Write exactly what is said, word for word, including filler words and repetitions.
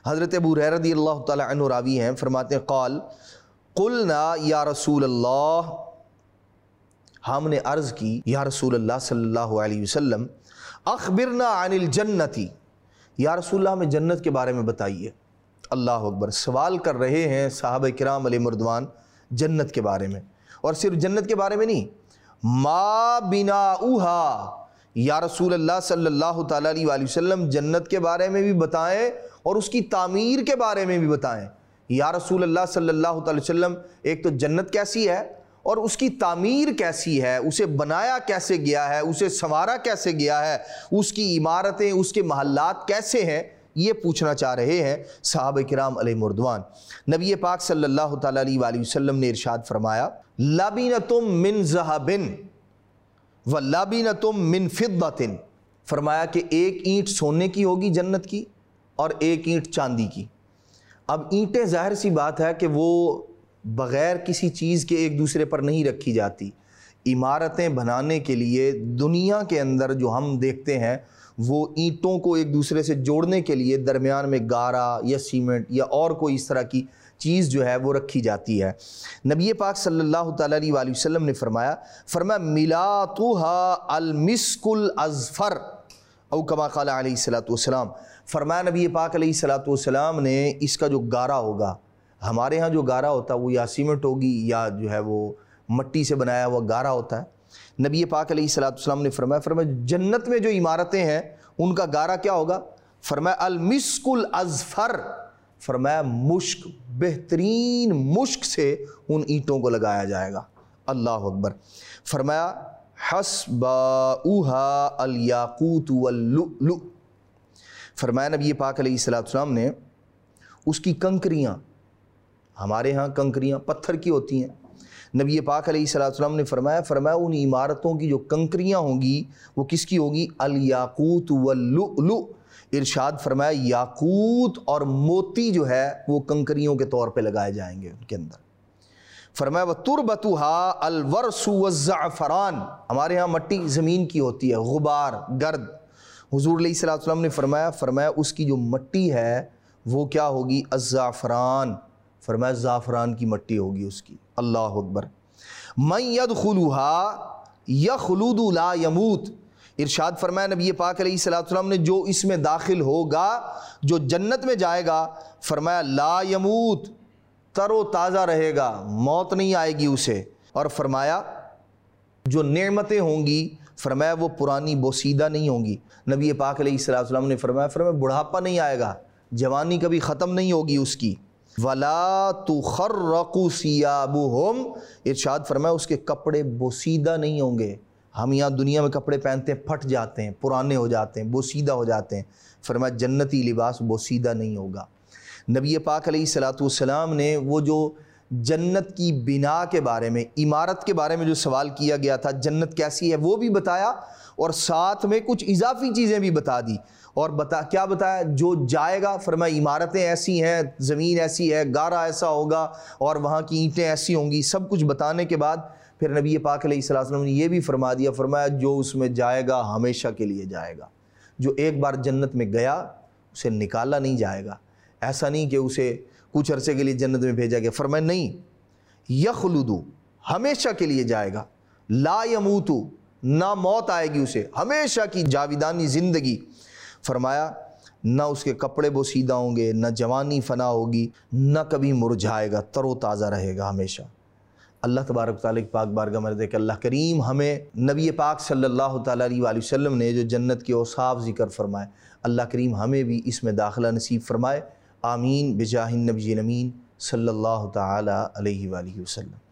حضرت ابو ہریرہ رضی اللہ تعالی عنہ راوی ہیں، فرماتے ہیں قال قلنا یا رسول اللہ، ہم نے عرض کی یا رسول اللہ صلی اللہ علیہ وسلم اخبرنا عن الجنتی، یا رسول اللہ ہمیں جنت کے بارے میں بتائیے۔ اللہ اکبر، سوال کر رہے ہیں صحابہ کرام علیہ مردوان جنت کے بارے میں، اور صرف جنت کے بارے میں نہیں، ما بناؤہا، یا رسول اللہ صلی اللہ تعالیٰ علیہ وآلہ وسلم جنت کے بارے میں بھی بتائیں اور اس کی تعمیر کے بارے میں بھی بتائیں۔ یا رسول اللہ صلی اللہ تعالیٰ علیہ وسلم ایک تو جنت کیسی ہے اور اس کی تعمیر کیسی ہے، اسے بنایا کیسے گیا ہے، اسے سنوارا کیسے گیا ہے، اس کی عمارتیں، اس کے محلات کیسے ہیں، یہ پوچھنا چاہ رہے ہیں صحابہ کرام علیہ مردوان۔ نبی پاک صلی اللہ تعالیٰ علیہ وآلہ وسلم نے ارشاد فرمایا لَبِنَةٌ مِّن ذَهَبٍ وَلَبِنَةٌ مِّن فِضَّةٍ، فرمایا کہ ایک اینٹ سونے کی ہوگی جنت کی اور ایک اینٹ چاندی کی۔ اب اینٹیں ظاہر سی بات ہے کہ وہ بغیر کسی چیز کے ایک دوسرے پر نہیں رکھی جاتی۔ عمارتیں بنانے کے لیے دنیا کے اندر جو ہم دیکھتے ہیں وہ اینٹوں کو ایک دوسرے سے جوڑنے کے لیے درمیان میں گارا یا سیمنٹ یا اور کوئی اس طرح کی چیز جو ہے وہ رکھی جاتی ہے۔ نبی پاک صلی اللہ تعالیٰ علیہ وآلہ وسلم نے فرمایا فرمایا مِلَاتُهَا الْمِسْكُ الْأَزْفَرُ او کما قال علیہ الصلوۃ والسلام، فرمایا نبی پاک علیہ الصلوۃ والسلام نے اس کا جو گارا ہوگا، ہمارے ہاں جو گارا ہوتا ہے وہ یا سیمنٹ ہوگی یا جو ہے وہ مٹی سے بنایا ہوا گارا ہوتا ہے۔ نبی پاک علیہ الصلوۃ والسلام نے فرمایا فرمایا جنت میں جو عمارتیں ہیں ان کا گارا کیا ہوگا؟ فرمایا المسک الازفر، فرمایا مشک، بہترین مشک سے ان اینٹوں کو لگایا جائے گا۔ اللہ اکبر۔ فرمایا حسباؤہا الیاقوت واللؤلؤ، فرمایا نبی پاک علیہ الصلوۃ والسلام نے اس کی کنکریاں، ہمارے ہاں کنکریاں پتھر کی ہوتی ہیں، نبی پاک علیہ الصلوۃ والسلام نے فرمایا فرمایا ان عمارتوں کی جو کنکریاں ہوں گی وہ کس کی ہوگی؟ الیاقوت واللؤلؤ، ارشاد فرمایا یاقوت اور موتی جو ہے وہ کنکریوں کے طور پہ لگائے جائیں گے ان کے اندر۔ فرمایا وَتُرْبَتُهَا الْوَرْسُ وَالزَّعْفَرَانُ، ہمارے ہاں مٹی زمین کی ہوتی ہے، غبار، گرد، حضور علیہ الصلوۃ والسلام نے فرمایا فرمایا اس کی جو مٹی ہے وہ کیا ہوگی؟ الزعفران، فرمایا زعفران کی مٹی ہوگی اس کی۔ اللہ اکبر۔ مَن يَدْخُلُهَا يَخْلُدُ لَا يَمُوتُ، ارشاد فرمایا نبی پاک علیہ الصلوۃ والسلام نے جو اس میں داخل ہوگا، جو جنت میں جائے گا، فرمایا لا یموت، تر و تازہ رہے گا، موت نہیں آئے گی اسے۔ اور فرمایا جو نعمتیں ہوں گی فرمایا وہ پرانی بوسیدہ نہیں ہوں گی۔ نبی پاک علیہ الصلوۃ والسلام نے فرمایا فرمایا بڑھاپا نہیں آئے گا، جوانی کبھی ختم نہیں ہوگی اس کی۔ وَلَا تُخَرَّقُ ثِيَابُهُمْ، ارشاد فرمایا اس کے کپڑے بوسیدہ نہیں ہوں گے۔ ہم یہاں دنیا میں کپڑے پہنتے ہیں پھٹ جاتے ہیں، پرانے ہو جاتے ہیں، بوسیدہ ہو جاتے ہیں، فرمایا جنتی لباس بوسیدہ نہیں ہوگا۔ نبی پاک علیہ الصلوۃ والسلام نے وہ جو جنت کی بنا کے بارے میں، عمارت کے بارے میں جو سوال کیا گیا تھا جنت کیسی ہے وہ بھی بتایا، اور ساتھ میں کچھ اضافی چیزیں بھی بتا دی۔ اور بتا کیا بتایا؟ جو جائے گا فرمایا عمارتیں ایسی ہیں، زمین ایسی ہے، گارا ایسا ہوگا اور وہاں کی اینٹیں ایسی ہوں گی، سب کچھ بتانے کے بعد پھر نبی پاک علیہ الصلوۃ والسلام نے یہ بھی فرما دیا، فرمایا جو اس میں جائے گا ہمیشہ کے لیے جائے گا، جو ایک بار جنت میں گیا اسے نکالا نہیں جائے گا۔ ایسا نہیں کہ اسے کچھ عرصے کے لیے جنت میں بھیجا گیا، فرمایا نہیں، یخلد، ہمیشہ کے لیے جائے گا، لا یموت، نہ موت آئے گی اسے، ہمیشہ کی جاویدانی زندگی۔ فرمایا نہ اس کے کپڑے بوسیدہ ہوں گے، نہ جوانی فنا ہوگی، نہ کبھی مرجھائے گا، تر و تازہ رہے گا ہمیشہ۔ اللہ تبارک تعالیٰ کی پاک بارگاہ میں دے کہ اللہ کریم ہمیں نبی پاک صلی اللہ تعالیٰ علیہ وآلہ وسلم نے جو جنت کے اوصاف ذکر فرمائے، اللہ کریم ہمیں بھی اس میں داخلہ نصیب فرمائے۔ آمین بجاہ النبی الامین صلی اللہ تعالیٰ علیہ وآلہ وسلم۔